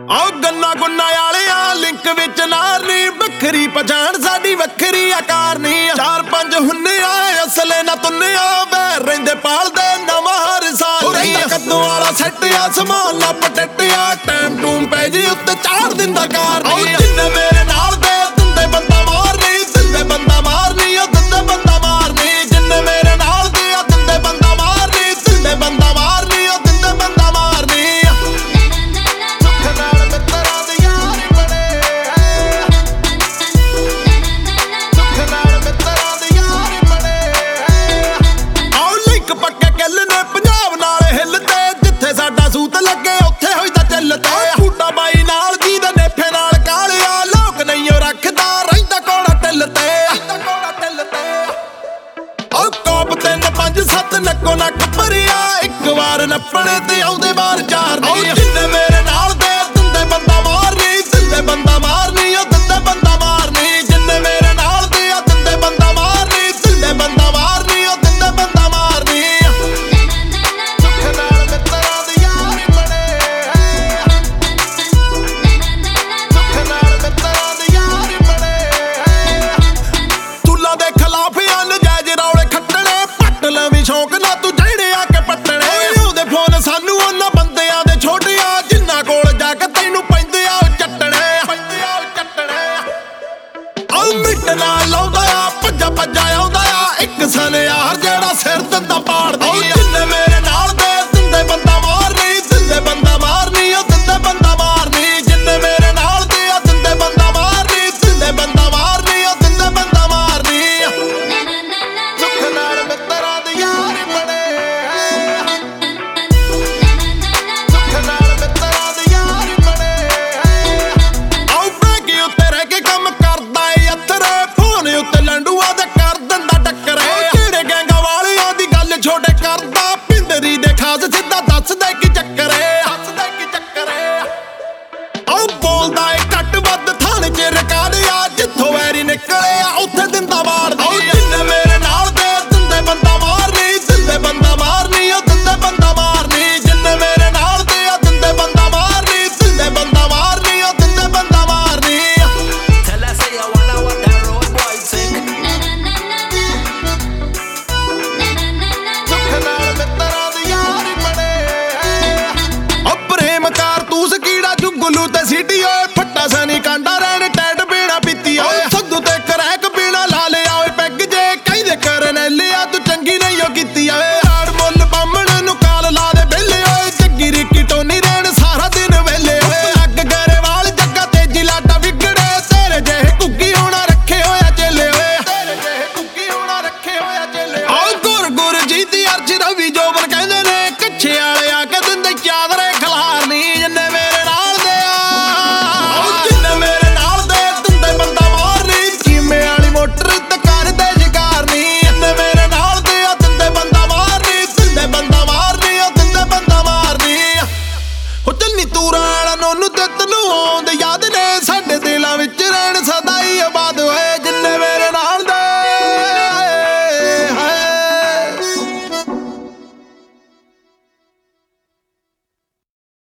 ਆਓ ਗੰਨਾ ਗੁੰਨਾ ਵਾਲਿਆ ਲਿੰਕ ਵਿੱਚ ਨਾਰਨੀ ਵੱਖਰੀ ਪਛਾਣ ਸਾਡੀ ਵੱਖਰੀ ਆਕਾਰਨੀ ਚਾਰ ਪੰਜ ਹੁੰਨਿਆ ਅਸਲੇ ਨਾ ਤੁੰਨਿਆ ਬਹਿ ਰਹਿੰਦੇ ਪਾਲਦੇ ਨਵਾਂ ਹਰ ਸਾਲ ਨਹੀਂ ਕੱਦੋਂ ਵਾਲਾ ਸੈੱਟ ਆ ਸਮਾਨ ਨਾ ਪਟਿਆ ਟਾਈਮ ਟੂਮ ਪੈ ਜੀ ਉੱਤੇ ਚਾੜ ਦਿੰਦਾ ਕਾਰ ਨਹੀਂ ਜਿੰਨੇ ਮੇਰੇ ਨਾਲ ਦੇ ਦਿੰਦੇ ਬੰਦਾ ਮਾਰਨੀ ਦਿੰਦੇ ਬੰਦਾ ਮਾਰਨੀ ਉਹ ਦਿੰਦੇ ਬੰਦਾ ਮਾਰਨੀ ਜਿੰਨੇ ਮੇਰੇ ਨਾਲ ਦੇ ਆ ਦਿੰਦੇ ਬੰਦਾ ਮਾਰਨੀ ਦਿੰਦੇ ਬੰਦਾ ਮਾਰਨੀ ਉਹ ਦਿੰਦੇ ਬੰਦਾ ਮਾਰਨੀ ਸੂਤ ਲੱਗੇ ਉੱਥੇ ਹੋਈ ਤਾਂ ਚੱਲ ਤੇ ਬੂਟਾ ਬਾਈ ਨਾਲ ਜੀ ਦੇ ਨੇਫੇ ਨਾਲ ਕਾਲਿਆ ਲੋਕ ਨਹੀਂ ਉਹ ਰੱਖਦਾ ਰਹਿੰਦਾ ਕੋਲਾ ਟਿੱਲ ਤੇ ਉਹ ਕੋਪ 3 5 7 ਨੱਕੋ ਨੱਕ ਭਰਿਆ ਇੱਕ ਵਾਰ ਨੱਪਣੇ ਤੇ ਆਉਂਦੇ ਬਾਰ ਚਾਰ ਨਹੀਂ ਜਿੰਨੇ ਮੇਰੇ ਨਾਲ ਦੇ ਦਿੰਦੇ ਬੰਦਾ ਮਾਰਨੀ ਦਿੰਦੇ ਬੰਦਾ ਮਾਰਨੀ ਉਹ ਦਿੰਦੇ ਬੰਦਾ ਮਾਰਨੀ ਜਿੰਨੇ ਮੇਰੇ ਨਾਲ ਦੇ ਆ ਦਿੰਦੇ ਬੰਦਾ ਮਾਰਨੀ ਦਿੰਦੇ ਬੰਦਾ ਮਾਰਨੀ ਉਹ ਦਿੰਦੇ ਬੰਦਾ ਮਾਰਨੀ ਸ਼ੌਕ ਨਾ ਤੂੰ ਜਿਹੜੇ ਆ ਕੇ ਪੱਟਣੇ ਉਹਦੇ ਫੋਨ ਸਾਨੂੰ ਉਹਨਾਂ ਬੰਦਿਆਂ ਦੇ ਛੋਟਿਆ ਜਿੰਨਾ ਕੋਲ ਜਾ ਕੇ ਤੈਨੂੰ ਪੈਂਦੇ ਆ ਚੱਟਣੇ ਉਹ ਮਿੱਟ ਨਾਲ ਲਾਉਂਦਾ ਆ ਭੱਜਾ ਆਉਂਦਾ ਆ ਇੱਕ ਸਨਿਆਰ ਜਿਹੜਾ ਸਿਰ ਦਿੰਦਾ ਪਾੜਦੀ ਜਿੰਨੇ ਮੇਰੇ